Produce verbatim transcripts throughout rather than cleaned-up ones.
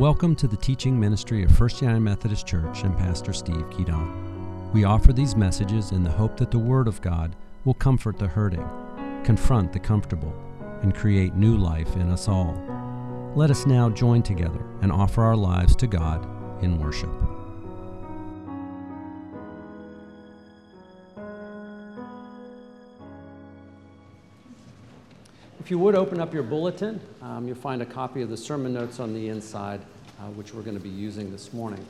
Welcome to the teaching ministry of First United Methodist Church and Pastor Steve Keaton. We offer these messages in the hope that the Word of God will comfort the hurting, confront the comfortable, and create new life in us all. Let us now join together and offer our lives to God in worship. If you would open up your bulletin, um, you'll find a copy of the sermon notes on the inside, uh, which we're going to be using this morning.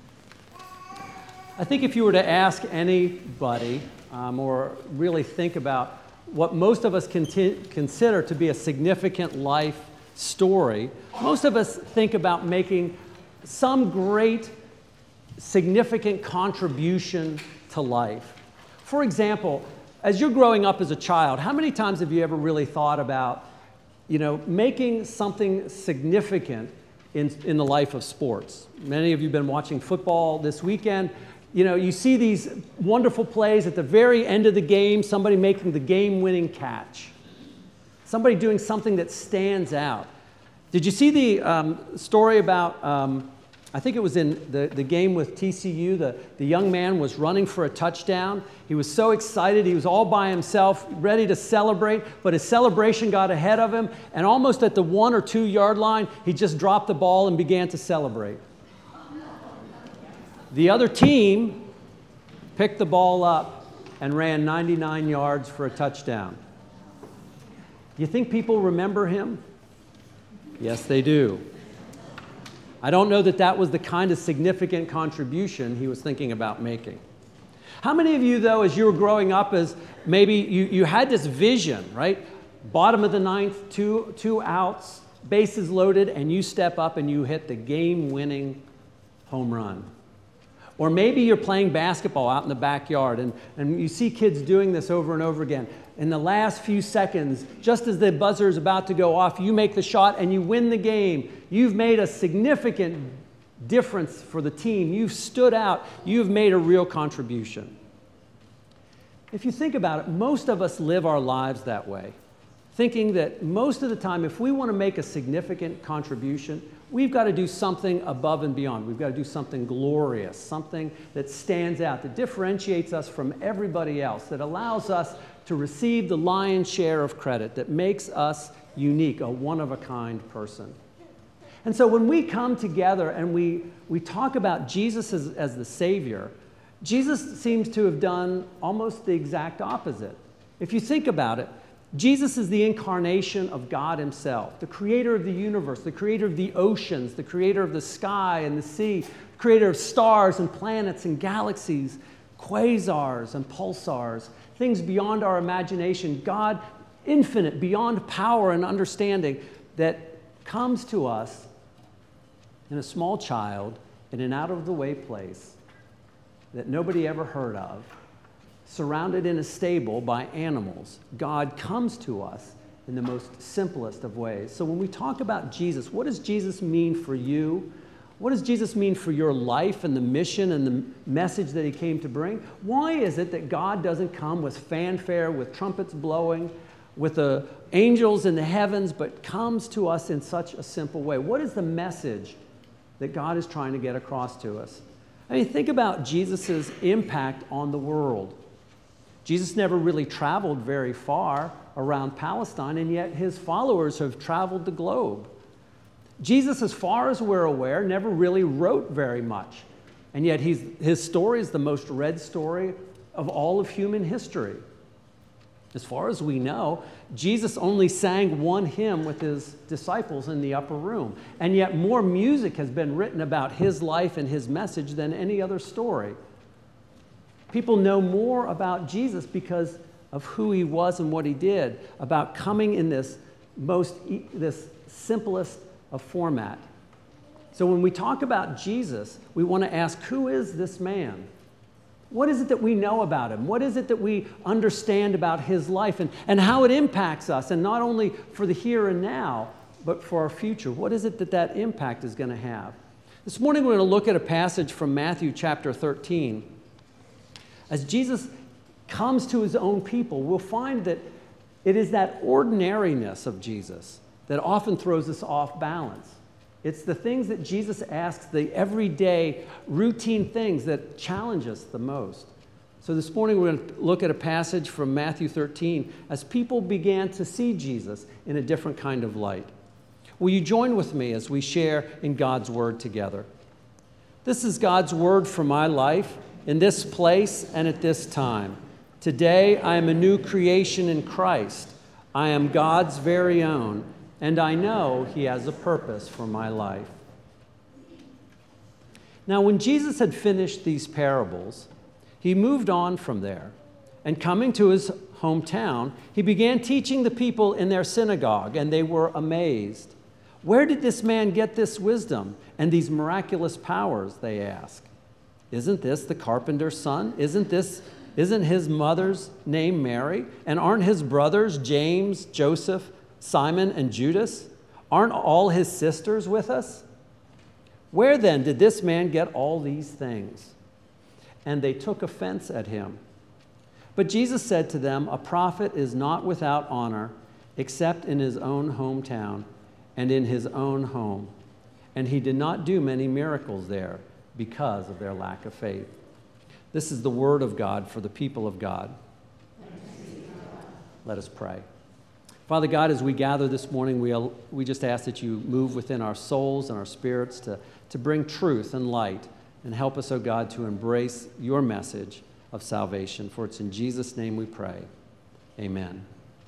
I think if you were to ask anybody, um, or really think about what most of us conti- consider to be a significant life story, most of us think about making some great, significant contribution to life. For example, as you're growing up as a child, how many times have you ever really thought about, you know, making something significant in, in the life of sports? Many of you have been watching football this weekend. You know, you see these wonderful plays at the very end of the game, somebody making the game-winning catch, somebody doing something that stands out. Did you see the um, story about, um, I think it was in the, the game with T C U, the, the young man was running for a touchdown. He was so excited, he was all by himself, ready to celebrate, but his celebration got ahead of him, and almost at the one or two yard line, he just dropped the ball and began to celebrate. The other team picked the ball up and ran ninety-nine yards for a touchdown. Do you think people remember him? Yes, they do. I don't know that that was the kind of significant contribution he was thinking about making. How many of you, though, as you were growing up, as maybe you, you had this vision, right? Bottom of the ninth, two, two outs, bases loaded, and you step up and you hit the game-winning home run. Or maybe you're playing basketball out in the backyard, and, and you see kids doing this over and over again. In the last few seconds, just as the buzzer is about to go off, you make the shot and you win the game. You've made a significant difference for the team. You've stood out. You've made a real contribution. If you think about it, most of us live our lives that way, thinking that most of the time, if we want to make a significant contribution, we've got to do something above and beyond. We've got to do something glorious, something that stands out, that differentiates us from everybody else, that allows us to receive the lion's share of credit, that makes us unique, a one-of-a-kind person. And so when we come together and we, we talk about Jesus as, as the Savior, Jesus seems to have done almost the exact opposite. If you think about it, Jesus is the incarnation of God himself, the creator of the universe, the creator of the oceans, the creator of the sky and the sea, the creator of stars and planets and galaxies, quasars and pulsars, things beyond our imagination, God infinite, beyond power and understanding, that comes to us in a small child in an out-of-the-way place that nobody ever heard of, surrounded in a stable by animals. God comes to us in the most simplest of ways. So when we talk about Jesus, what does Jesus mean for you? What does Jesus mean for your life and the mission and the message that he came to bring? Why is it that God doesn't come with fanfare, with trumpets blowing, with the angels in the heavens, but comes to us in such a simple way? What is the message that God is trying to get across to us? I mean, think about Jesus' impact on the world. Jesus never really traveled very far around Palestine, and yet his followers have traveled the globe. Jesus, as far as we're aware, never really wrote very much, and yet he's, his story is the most read story of all of human history. As far as we know, Jesus only sang one hymn with his disciples in the upper room, and yet more music has been written about his life and his message than any other story. People know more about Jesus because of who he was and what he did, about coming in this most, this simplest of format. So when we talk about Jesus, we want to ask, who is this man? What is it that we know about him? What is it that we understand about his life and, and how it impacts us, and not only for the here and now, but for our future? What is it that that impact is going to have? This morning we're going to look at a passage from Matthew chapter thirteen. As Jesus comes to his own people, we'll find that it is that ordinariness of Jesus that often throws us off balance. It's the things that Jesus asks, the everyday routine things that challenge us the most. So this morning we're going to look at a passage from Matthew thirteen as people began to see Jesus in a different kind of light. Will you join with me as we share in God's Word together? This is God's Word for my life in this place and at this time. Today I am a new creation in Christ. I am God's very own, and I know He has a purpose for my life. Now, when Jesus had finished these parables, He moved on from there, and coming to His hometown, He began teaching the people in their synagogue, and they were amazed. Where did this man get this wisdom and these miraculous powers, they asked. Isn't this the carpenter's son? Isn't this, isn't his mother's name Mary? And aren't his brothers James, Joseph, Simon, and Judas? Aren't all his sisters with us? Where then did this man get all these things? And they took offense at him. But Jesus said to them, a prophet is not without honor except in his own hometown and in his own home. And he did not do many miracles there because of their lack of faith. This is the word of God for the people of God. Let us pray. Father God, as we gather this morning, we, we just ask that you move within our souls and our spirits to, to bring truth and light, and help us, O God, to embrace your message of salvation. For it's in Jesus' name we pray. Amen.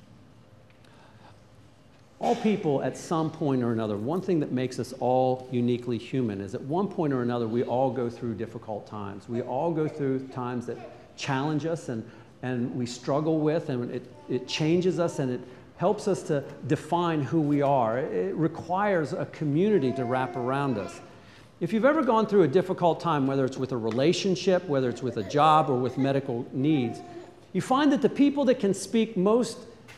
All people at some point or another, one thing that makes us all uniquely human is at one point or another we all go through difficult times. We all go through times that challenge us and, and we struggle with, and it, it changes us and it helps us to define who we are. It requires a community to wrap around us. If you've ever gone through a difficult time, whether it's with a relationship, whether it's with a job or with medical needs, you find that the people that can speak most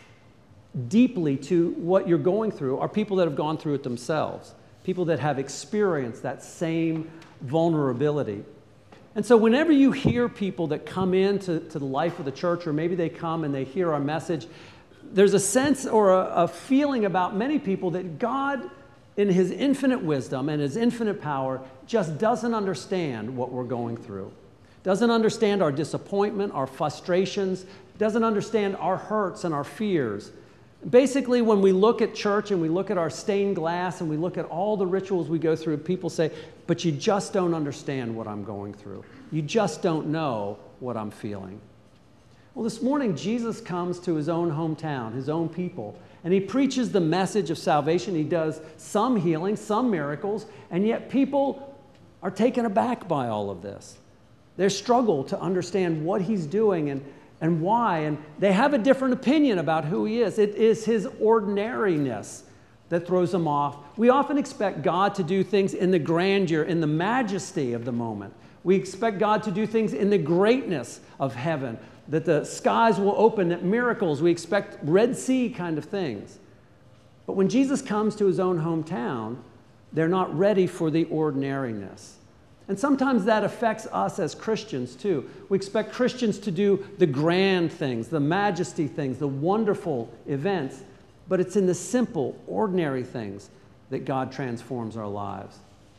deeply to what you're going through are people that have gone through it themselves, people that have experienced that same vulnerability. And so whenever you hear people that come into to the life of the church, or maybe they come and they hear our message, there's a sense or a, a feeling about many people that God, in His infinite wisdom and His infinite power, just doesn't understand what we're going through, doesn't understand our disappointment, our frustrations, doesn't understand our hurts and our fears. Basically, when we look at church and we look at our stained glass and we look at all the rituals we go through, people say, but you just don't understand what I'm going through. You just don't know what I'm feeling. Well, this morning, Jesus comes to His own hometown, His own people, and He preaches the message of salvation. He does some healing, some miracles, and yet people are taken aback by all of this. They struggle to understand what He's doing and and why, and they have a different opinion about who He is. It is His ordinariness that throws them off. We often expect God to do things in the grandeur, in the majesty of the moment. We expect God to do things in the greatness of heaven, that the skies will open, that miracles, we expect Red Sea kind of things. But when Jesus comes to His own hometown, they're not ready for the ordinariness. And sometimes that affects us as Christians too. We expect Christians to do the grand things, the majesty things, the wonderful events, but it's in the simple, ordinary things that God transforms our lives.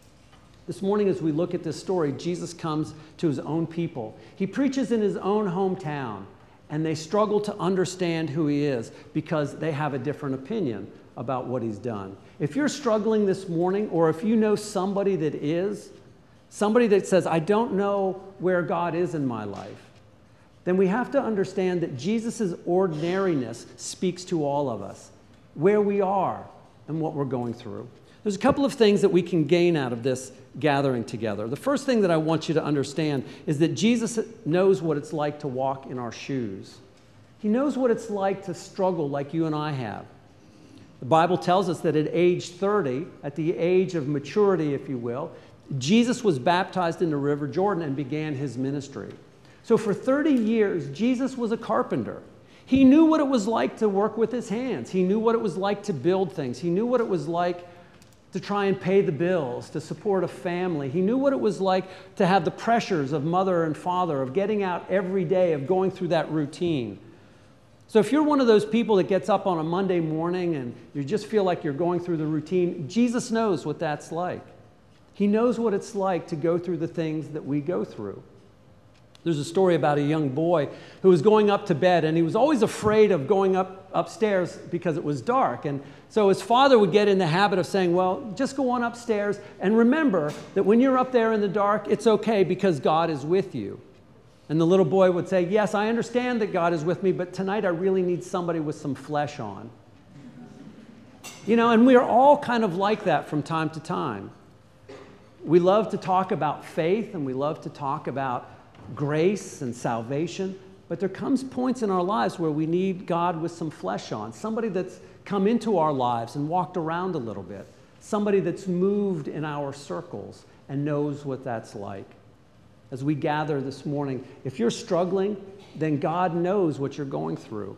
This morning, as we look at this story, Jesus comes to His own people. He preaches in His own hometown, and they struggle to understand who He is because they have a different opinion about what He's done. If you're struggling this morning, or if you know somebody that is, somebody that says, I don't know where God is in my life, then we have to understand that Jesus' ordinariness speaks to all of us, where we are and what we're going through. There's a couple of things that we can gain out of this gathering together. The first thing that I want you to understand is that Jesus knows what it's like to walk in our shoes. He knows what it's like to struggle like you and I have. The Bible tells us that at age thirty, at the age of maturity, if you will, Jesus was baptized in the River Jordan and began His ministry. So for thirty years, Jesus was a carpenter. He knew what it was like to work with his hands. He knew what it was like to build things. He knew what it was like to try and pay the bills, to support a family. He knew what it was like to have the pressures of mother and father, of getting out every day, of going through that routine. So if you're one of those people that gets up on a Monday morning and you just feel like you're going through the routine, Jesus knows what that's like. He knows what it's like to go through the things that we go through. There's a story about a young boy who was going up to bed, and he was always afraid of going up upstairs because it was dark. And so his father would get in the habit of saying, well, just go on upstairs, and remember that when you're up there in the dark, it's okay because God is with you. And the little boy would say, yes, I understand that God is with me, but tonight I really need somebody with some flesh on. You know, and we're all kind of like that from time to time. We love to talk about faith, and we love to talk about grace and salvation, but there comes points in our lives where we need God with some flesh on, somebody that's come into our lives and walked around a little bit, somebody that's moved in our circles and knows what that's like. As we gather this morning, if you're struggling, then God knows what you're going through.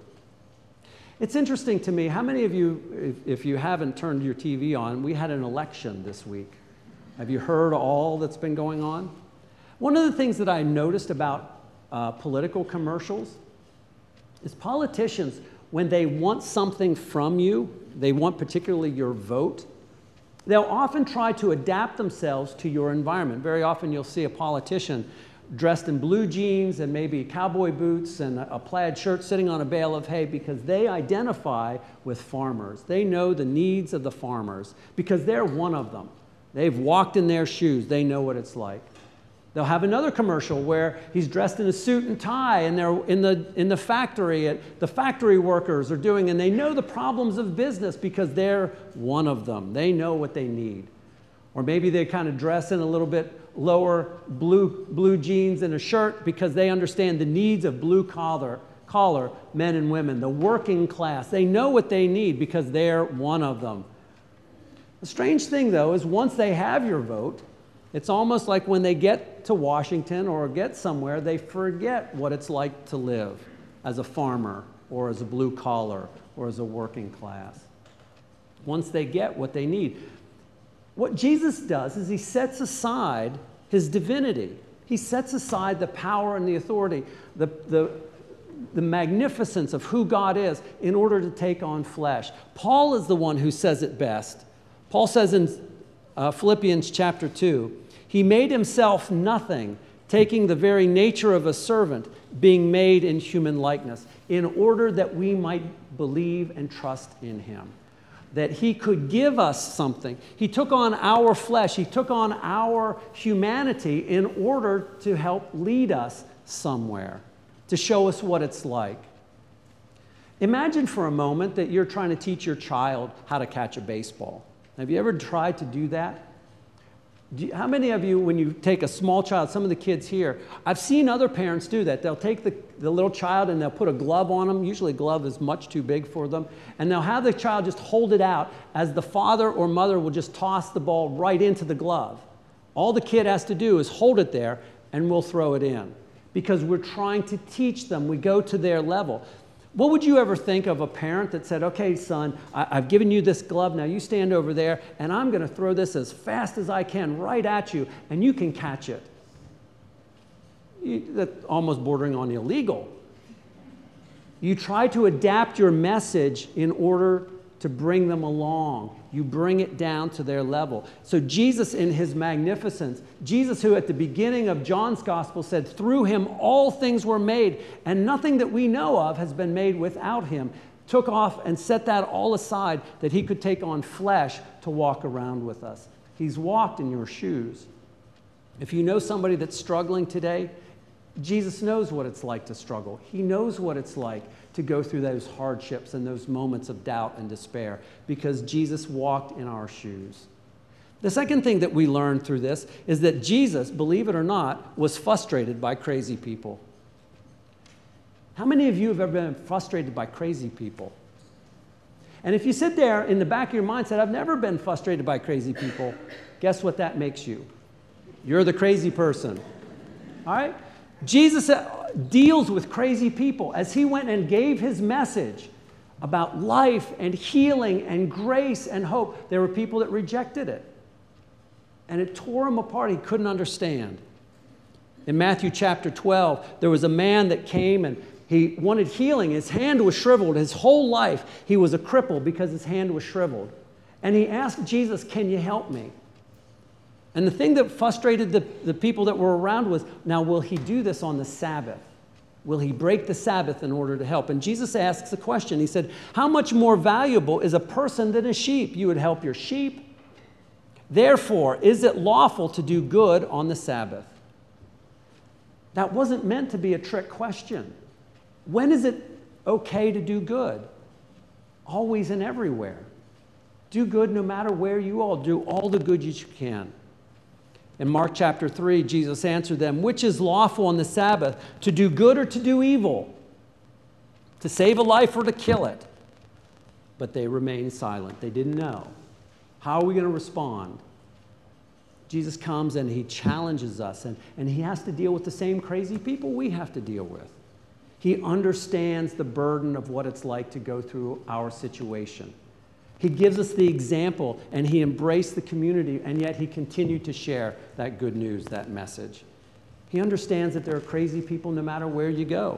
It's interesting to me, how many of you, if, if you haven't turned your T V on, we had an election this week. Have you heard all that's been going on? One of the things that I noticed about uh, political commercials is politicians, when they want something from you, they want particularly your vote, they'll often try to adapt themselves to your environment. Very often you'll see a politician dressed in blue jeans and maybe cowboy boots and a plaid shirt sitting on a bale of hay because they identify with farmers. They know the needs of the farmers because they're one of them. They've walked in their shoes. They know what it's like. They'll have another commercial where he's dressed in a suit and tie and they're in the, in the factory, at, the factory workers are doing, and they know the problems of business because they're one of them. They know what they need. Or maybe they kind of dress in a little bit lower blue, blue jeans and a shirt because they understand the needs of blue collar, collar men and women, the working class. They know what they need because they're one of them. The strange thing, though, is once they have your vote, it's almost like when they get to Washington or get somewhere, they forget what it's like to live as a farmer or as a blue collar or as a working class. Once they get what they need. What Jesus does is he sets aside his divinity. He sets aside the power and the authority, the, the, the magnificence of who God is in order to take on flesh. Paul is the one who says it best. Paul says in uh, Philippians chapter two, he made himself nothing, taking the very nature of a servant, being made in human likeness, in order that we might believe and trust in him. That he could give us something. He took on our flesh. He took on our humanity in order to help lead us somewhere, to show us what it's like. Imagine for a moment that you're trying to teach your child how to catch a baseball. Have you ever tried to do that? Do you, how many of you, when you take a small child, some of the kids here, I've seen other parents do that. They'll take the, the little child and they'll put a glove on them. Usually a glove is much too big for them. And they'll have the child just hold it out as the father or mother will just toss the ball right into the glove. All the kid has to do is hold it there and we'll throw it in. Because we're trying to teach them. We go to their level. What would you ever think of a parent that said, okay, son, I, I've given you this glove, now you stand over there, and I'm going to throw this as fast as I can right at you, and you can catch it. You, that's almost bordering on illegal. You try to adapt your message in order to bring them along. You bring it down to their level. So Jesus in his magnificence, Jesus who at the beginning of John's gospel said, through him all things were made, and nothing that we know of has been made without him, took off and set that all aside that he could take on flesh to walk around with us. He's walked in your shoes. If you know somebody that's struggling today, Jesus knows what it's like to struggle. He knows what it's like to go through those hardships and those moments of doubt and despair because Jesus walked in our shoes. The second thing that we learn through this is that Jesus, believe it or not, was frustrated by crazy people. How many of you have ever been frustrated by crazy people? And if you sit there in the back of your mind and say, I've never been frustrated by crazy people, guess what that makes you? You're the crazy person. All right? Jesus deals with crazy people as he went and gave his message about life and healing and grace and hope. There were people that rejected it. And it tore him apart. He couldn't understand. In Matthew chapter twelve, there was a man that came and He wanted healing. His hand was shriveled. His whole life, he was a cripple because his hand was shriveled. And he asked Jesus, can you help me? And the thing that frustrated the, the people that were around was, now will he do this on the Sabbath? Will he break the Sabbath in order to help? And Jesus asks a question. He said, how much more valuable is a person than a sheep? You would help your sheep. Therefore, is it lawful to do good on the Sabbath? That wasn't meant to be a trick question. When is it okay to do good? Always and everywhere. Do good no matter where you are. Do all the good you can. In Mark chapter three, Jesus answered them, which is lawful on the Sabbath, to do good or to do evil, to save a life or to kill it? But they remained silent. They didn't know. How are we going to respond? Jesus comes and he challenges us, and, and he has to deal with the same crazy people we have to deal with. He understands the burden of what it's like to go through our situation. He gives us the example, and he embraced the community, and yet he continued to share that good news, that message. He understands that there are crazy people no matter where you go.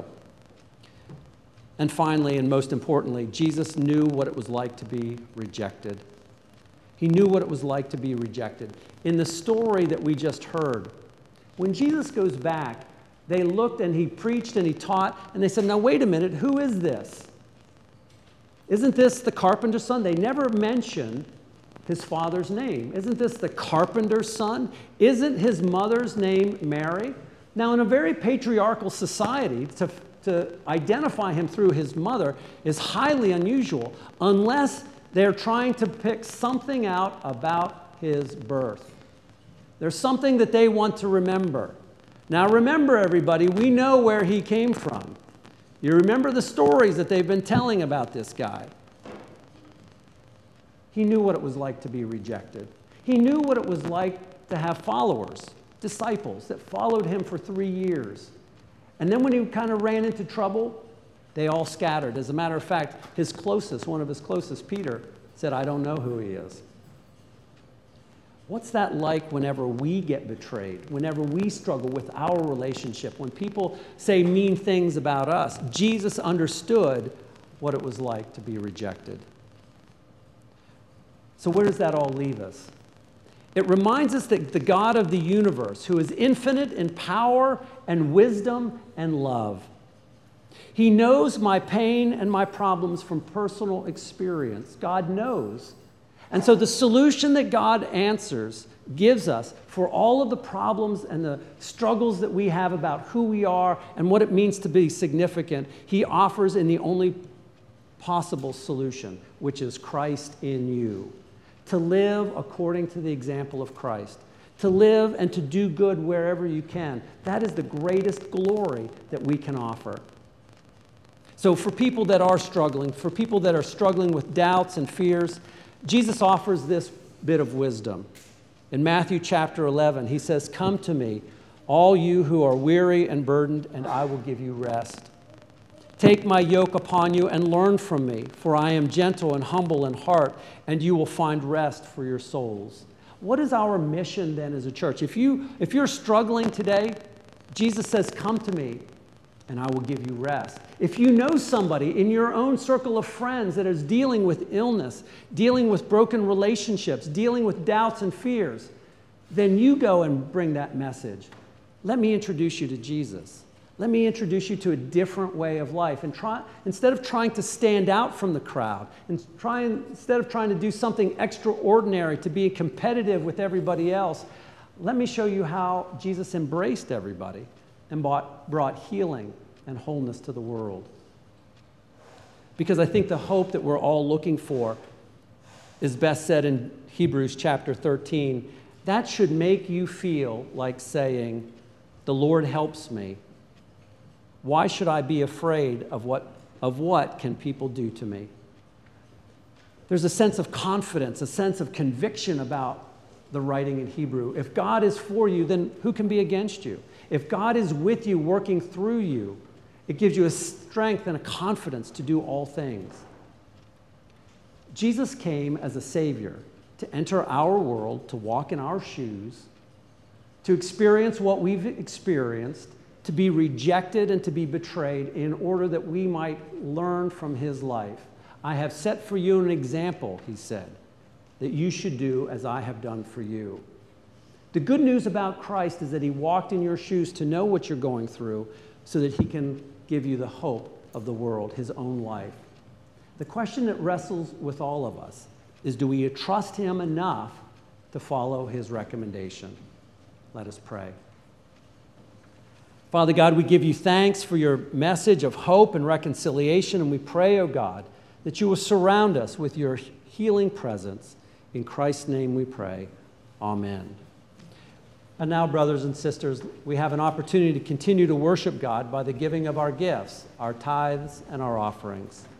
And finally, and most importantly, Jesus knew what it was like to be rejected. He knew what it was like to be rejected. In the story that we just heard, when Jesus goes back, they looked and he preached and he taught, and they said, now wait a minute, who is this? Isn't this the carpenter's son? They never mention his father's name. Isn't this the carpenter's son? Isn't his mother's name Mary? Now, in a very patriarchal society, to, to identify him through his mother is highly unusual, unless they're trying to pick something out about his birth. There's something that they want to remember. Now, remember, everybody, we know where he came from. You remember the stories that they've been telling about this guy. He knew what it was like to be rejected. He knew what it was like to have followers, disciples that followed him for three years. And then when he kind of ran into trouble, they all scattered. As a matter of fact, his closest, one of his closest, Peter, said, I don't know who he is. What's that like whenever we get betrayed, whenever we struggle with our relationship, when people say mean things about us? Jesus understood what it was like to be rejected. So where does that all leave us? It reminds us that the God of the universe, who is infinite in power and wisdom and love, he knows my pain and my problems from personal experience. God knows. And so the solution that God answers, gives us for all of the problems and the struggles that we have about who we are and what it means to be significant, he offers in the only possible solution, which is Christ in you. To live according to the example of Christ. To live and to do good wherever you can. That is the greatest glory that we can offer. So for people that are struggling, for people that are struggling with doubts and fears, Jesus offers this bit of wisdom. In Matthew chapter eleven, he says, come to me, all you who are weary and burdened, and I will give you rest. Take my yoke upon you and learn from me, for I am gentle and humble in heart, and you will find rest for your souls. What is our mission then as a church? If you, if you're struggling today, Jesus says, come to me, and I will give you rest. If you know somebody in your own circle of friends that is dealing with illness, dealing with broken relationships, dealing with doubts and fears, then you go and bring that message. Let me introduce you to Jesus. Let me introduce you to a different way of life. And try, instead of trying to stand out from the crowd, and try, instead of trying to do something extraordinary to be competitive with everybody else, let me show you how Jesus embraced everybody and brought, brought healing and wholeness to the world. Because I think the hope that we're all looking for is best said in Hebrews chapter thirteen. That should make you feel like saying, the Lord helps me. Why should I be afraid of what, of what can people do to me? There's a sense of confidence, a sense of conviction about the writing in Hebrew. If God is for you, then who can be against you? If God is with you, working through you, it gives you a strength and a confidence to do all things. Jesus came as a Savior to enter our world, to walk in our shoes, to experience what we've experienced, to be rejected and to be betrayed in order that we might learn from his life. I have set for you an example, he said, that you should do as I have done for you. The good news about Christ is that he walked in your shoes to know what you're going through so that he can give you the hope of the world, his own life. The question that wrestles with all of us is, do we trust him enough to follow his recommendation? Let us pray. Father God, we give you thanks for your message of hope and reconciliation, and we pray, oh God, that you will surround us with your healing presence. In Christ's name we pray. Amen. And now, brothers and sisters, we have an opportunity to continue to worship God by the giving of our gifts, our tithes, and our offerings.